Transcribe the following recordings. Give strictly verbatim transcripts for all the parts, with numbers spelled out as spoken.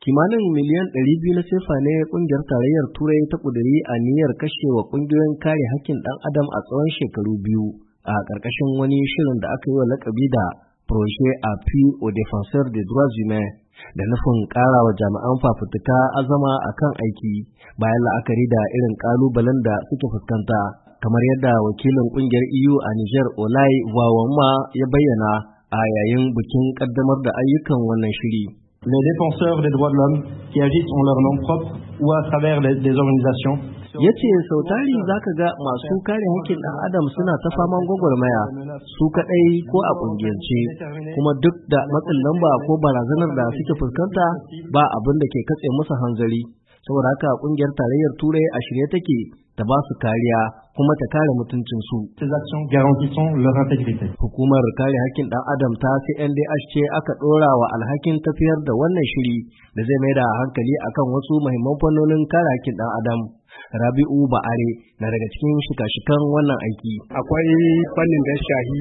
Kimanin miliyan ɗari biyu na sefa ne ƙungiyar tarayyar Turai ta ƙudiri aniyar kashewa ƙungiyoyin kare haƙƙin ɗan adam a tsawon shekaru biyu a ƙarƙashin wani shirin da aka yi wa lakabi da Projet Appui aux Défenseurs des Droits Humains da nufin ƙara wa jami'an fafutuka azama a kan aiki bayan la'akari da irin ƙalubalen da suke fuskanta, kamar yadda wakilin ƙungiyar E U a Niger Olai Vawamma ya bayyana a yayin bikin ƙaddamar da ayyukan wannan shiri. Les défenseurs des droits de l'homme qui agissent en leur nom propre ou à travers des, des organisations. Ya ce sau tari za ka ga masu kare haƙƙin ɗan adam suna ta faman gwagwarmaya su kaɗai ko a ƙungiyance, kuma duk da matsin lamba ko barazanar da suke fuskanta ba abin da ke katse musu hanzari. Saboda haka ƙungiyar tarayyar Turai a shirye take ta ba su kariya kuma ta kare mutuncinsu. Hukumar kare haƙƙin ɗan adam ta C N D H ce aka ɗora wa alhakin tafiyar da wannan shiri da zai mai da hankali akan wasu muhimman fannonin kare haƙƙin ɗan adam. Rabi'u Ba'are na daga cikin shika-shikan wannan aiki. Akwai fannin da shahi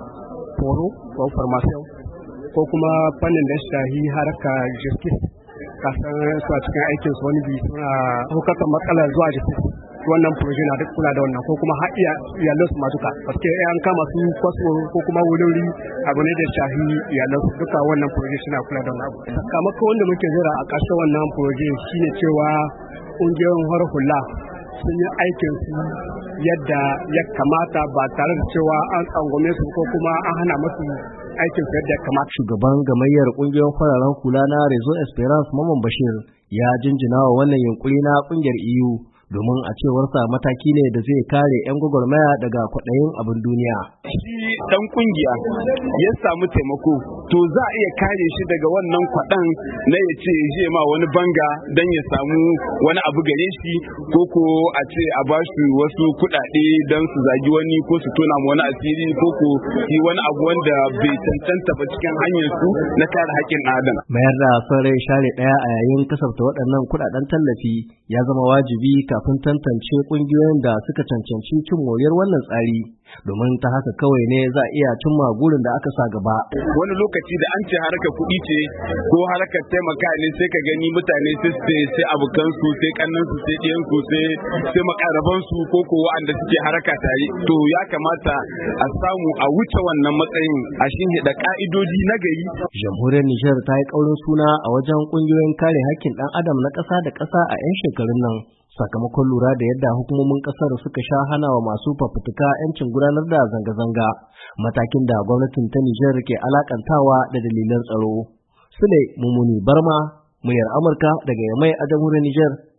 horo ko farmasiyon ko kuma fannin da shahi harka justice. Kasan su a cikin aikin su wani bi suna hukakan matsalar zuwa justice. Wannan proje na duk kula da wannan ko kuma har iyalan su ma duka. Paske an kama su kwaso ko kuma wuri abu ne da shahi iyalan su duka wannan proje suna kula da wannan abu. Sakamakon wanda muke jira a ƙarshen wannan proje shine cewa ƙungiyoyin har hula sun yi aikin su yadda ya kamata ba tare da cewa an tsangwame su ko kuma an hana musu aikin su yadda ya kamata. Shugaban gamayyar ƙungiyoyin fararen hula na Rezo Esperance Maman Bashir ya jinjina wa wannan yunkuri na ƙungiyar E U domin a cewarsa mataki ne da zai kare 'yan gwagwarmaya daga kwaɗayin abin duniya. Shi ɗan ƙungiya ya samu taimako, to za a iya kare shi daga wannan kwaɗan na ya ce je ma wani banga don ya samu wani abu gare shi, ko ko a ce a ba shi wasu kuɗaɗe don su zagi wani ko su tona wani asiri, ko ko yi wani abu wanda bai cancanta ba cikin hanyar su na kare haƙƙin adam. Mayar da son rai share ɗaya a yayin kasafta waɗannan kuɗaɗen tallafi ya zama wajibi kafin tantance ƙungiyoyin da suka cancanci cin moriyar wannan tsari, domin ta haka kawai ne za a iya cimma burin da aka sa gaba. Wani lokaci da an ce harkar kuɗi ce ko harkar taimaka ne sai ka gani mutane sai sai abokansu sai kannansu sai ɗiyansu sai sai makarabansu ko ko wanda suke haraka tare. To ya kamata a samu a wuce wannan matsayin a shinhe da ka'idoji na gari. Jamhuriyar Nijar ta yi ƙaurin suna a wajen ƙungiyoyin kare haƙƙin ɗan adam na ƙasa da ƙasa a 'yan shekarun nan, sakamakon lura da yadda hukumomin kasar suka sha hana wa masu fafutuka 'yancin gudanar da zanga-zanga, matakin da gwamnatin ta Nijar ke alakantawa da dalilan tsaro. Sule Mumuni Barma, muryar Amurka daga Yamai a jamhuriyar Nijar.